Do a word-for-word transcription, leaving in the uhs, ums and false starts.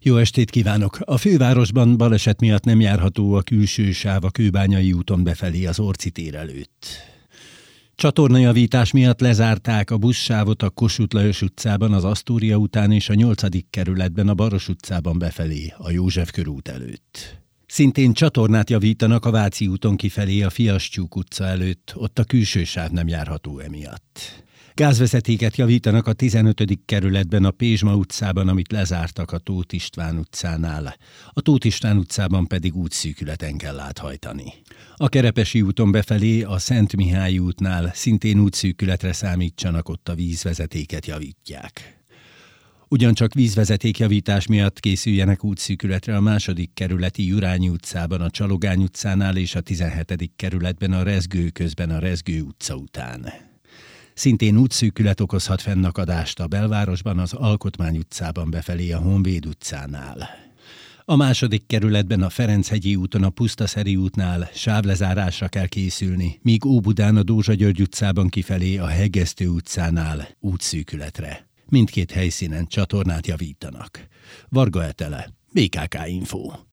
Jó estét kívánok! A fővárosban baleset miatt nem járható a külső sáv a Kőbányai úton befelé az Orci tér előtt. Csatornajavítás miatt lezárták a buszsávot a Kossuth Lajos utcában az Asztória után és a nyolcadik kerületben a Baros utcában befelé a József körút előtt. Szintén csatornát javítanak a Váci úton kifelé a Fiaschuk utca előtt, ott a külső sáv nem járható emiatt. Gázvezetéket javítanak a tizenötödik kerületben a Pézsma utcában, amit lezártak a Tóth István utcánál. A Tóth István utcában pedig útszűkületen kell áthajtani. A Kerepesi úton befelé a Szent Mihály útnál szintén útszűkületre számítsanak, ott a vízvezetéket javítják. Ugyancsak vízvezetékjavítás miatt készüljenek útszűkületre a második kerületi Jurányi utcában, a Csalogány utcánál és a tizenhetedik kerületben a Rezgő közben a Rezgő utca után. Szintén útszűkület okozhat fennakadást a belvárosban, az Alkotmány utcában befelé a Honvéd utcánál. A második kerületben a Ferenchegyi úton a Pusztaszeri útnál sávlezárásra kell készülni, míg Óbudán a Dózsa György utcában kifelé a Hegesztő utcánál útszűkületre. Mindkét helyszínen csatornát javítanak. Varga Etele, bé ká ká Info.